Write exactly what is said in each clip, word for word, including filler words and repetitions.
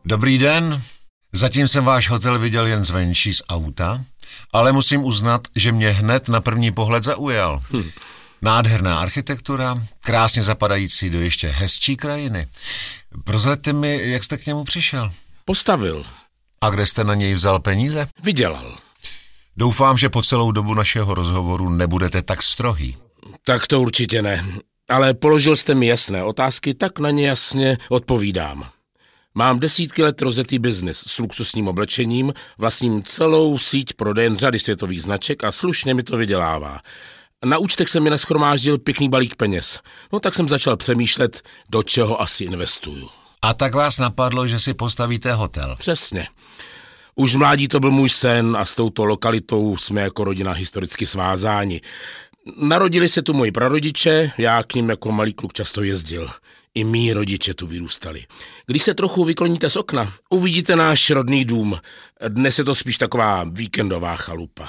Dobrý den, zatím jsem váš hotel viděl jen zvenčí z auta, ale musím uznat, že mě hned na první pohled zaujal. Hm. Nádherná architektura, krásně zapadající do ještě hezčí krajiny. Prozraďte mi, jak jste k němu přišel. Postavil. A kde jste na něj vzal peníze? Vydělal. Doufám, že po celou dobu našeho rozhovoru nebudete tak strohý. Tak to určitě ne. Ale položil jste mi jasné otázky, tak na ně jasně odpovídám. Mám desítky let rozjetý biznis s luxusním oblečením, vlastním celou síť prodejen řady světových značek a slušně mi to vydělává. Na účtech se mi nashromáždil pěkný balík peněz. No tak jsem začal přemýšlet, do čeho asi investuju. A tak vás napadlo, že si postavíte hotel? Přesně. Už v mládí to byl můj sen a s touto lokalitou jsme jako rodina historicky svázáni. Narodili se tu moji prarodiče, já k nim jako malý kluk často jezdil. I mý rodiče tu vyrůstali. Když se trochu vykloníte z okna, uvidíte náš rodný dům. Dnes je to spíš taková víkendová chalupa.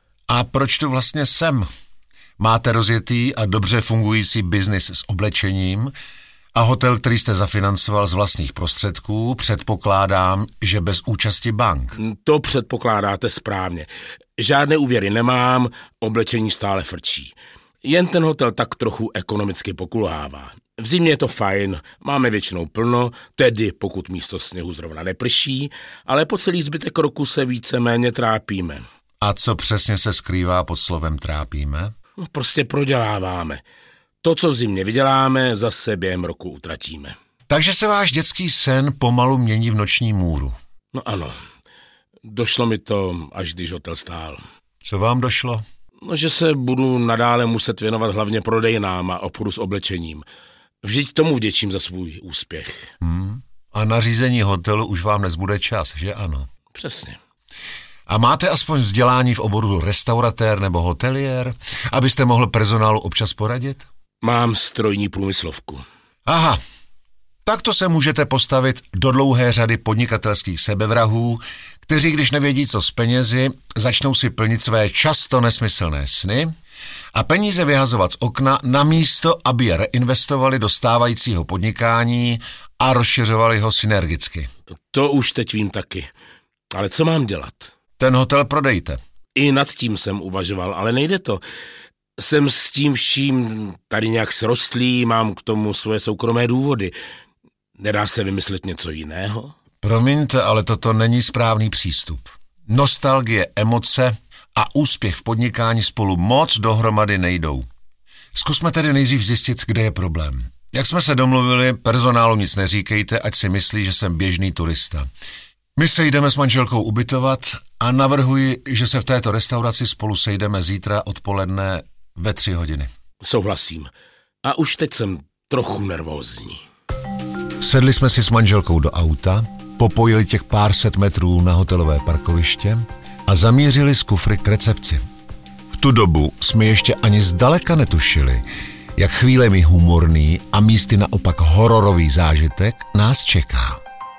A proč tu vlastně jsem? Máte rozjetý a dobře fungující biznis s oblečením a hotel, který jste zafinancoval z vlastních prostředků, předpokládám, že bez účasti bank. To předpokládáte správně. Žádné úvěry nemám, oblečení stále frčí. Jen ten hotel tak trochu ekonomicky pokulhává. V zimě je to fajn, máme většinou plno, tedy pokud místo sněhu zrovna neprší, ale po celý zbytek roku se víceméně trápíme. A co přesně se skrývá pod slovem trápíme? No, prostě proděláváme. To, co v zimě vyděláme, zase během roku utratíme. Takže se váš dětský sen pomalu mění v noční můru. No ano, došlo mi to, až když hotel stál. Co vám došlo? No, že se budu nadále muset věnovat hlavně prodejnám a obchodu s oblečením. Vždyť tomu vděčím za svůj úspěch. Hmm. A na řízení hotelu už vám nezbude čas, že ano? Přesně. A máte aspoň vzdělání v oboru restauratér nebo hoteliér, abyste mohl personálu občas poradit? Mám strojní průmyslovku. Aha, tak to se můžete postavit do dlouhé řady podnikatelských sebevrahů, kteří, když nevědí, co s penězi, začnou si plnit své často nesmyslné sny a peníze vyhazovat z okna namísto, aby je reinvestovali do stávajícího podnikání a rozšiřovali ho synergicky. To už teď vím taky. Ale co mám dělat? Ten hotel prodejte. I nad tím jsem uvažoval, ale nejde to. Jsem s tím vším tady nějak srostlý, mám k tomu svoje soukromé důvody. Nedá se vymyslet něco jiného? Promiňte, ale toto není správný přístup. Nostalgie, emoce a úspěch v podnikání spolu moc dohromady nejdou. Zkusme tedy nejdřív zjistit, kde je problém. Jak jsme se domluvili, personálu nic neříkejte, ať si myslí, že jsem běžný turista. My se jdeme s manželkou ubytovat a navrhuji, že se v této restauraci spolu sejdeme zítra odpoledne ve tři hodiny. Souhlasím. A už teď jsem trochu nervózní. Sedli jsme si s manželkou do auta, popojili těch pár set metrů na hotelové parkoviště a zamířili z kufry k recepci. V tu dobu jsme ještě ani zdaleka netušili, jak chvílemi humorný a místy naopak hororový zážitek nás čeká.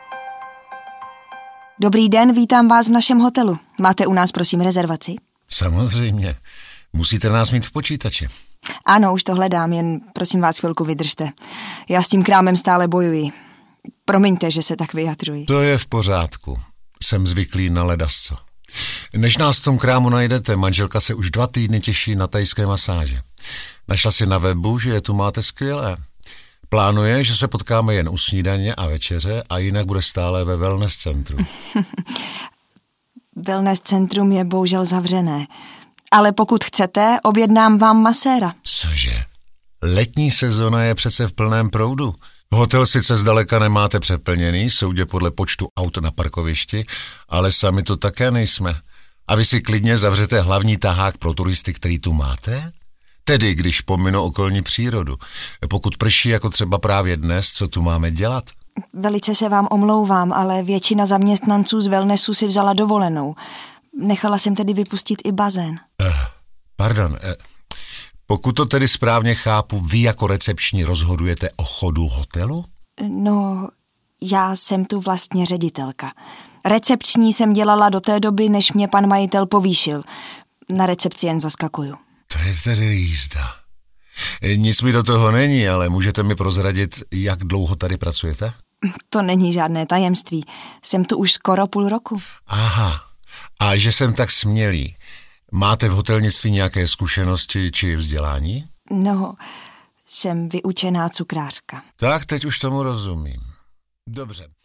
Dobrý den, vítám vás v našem hotelu. Máte u nás, prosím, rezervaci? Samozřejmě. Musíte nás mít v počítači. Ano, už to hledám, jen prosím vás chvilku vydržte. Já s tím krámem stále bojuji. Promiňte, že se tak vyjadřuji. To je v pořádku. Jsem zvyklý na ledasco. Než nás v tom krámu najdete, manželka se už dva týdny těší na thajské masáže. Našla si na webu, že je tu máte skvělé. Plánuje, že se potkáme jen u snídaně a večeře a jinak bude stále ve wellness centru. Wellness centrum je bohužel zavřené. Ale pokud chcete, objednám vám maséra. Cože? Letní sezona je přece v plném proudu. Hotel sice zdaleka nemáte přeplněný, soudě podle počtu aut na parkovišti, ale sami to také nejsme. A vy si klidně zavřete hlavní tahák pro turisty, který tu máte? Tedy, když pominu okolní přírodu. Pokud prší jako třeba právě dnes, co tu máme dělat? Velice se vám omlouvám, ale většina zaměstnanců z wellnessu si vzala dovolenou. Nechala jsem tedy vypustit i bazén. Uh, pardon, uh, pokud to tedy správně chápu, vy jako recepční rozhodujete o chodu hotelu? No, já jsem tu vlastně ředitelka. Recepční jsem dělala do té doby, než mě pan majitel povýšil. Na recepci jen zaskakuju. To je tedy jízda. Nic mi do toho není, ale můžete mi prozradit, jak dlouho tady pracujete? To není žádné tajemství. Jsem tu už skoro půl roku. Aha, a že jsem tak smělý. Máte v hotelnictví nějaké zkušenosti či vzdělání? No, jsem vyučená cukrářka. Tak teď už tomu rozumím. Dobře.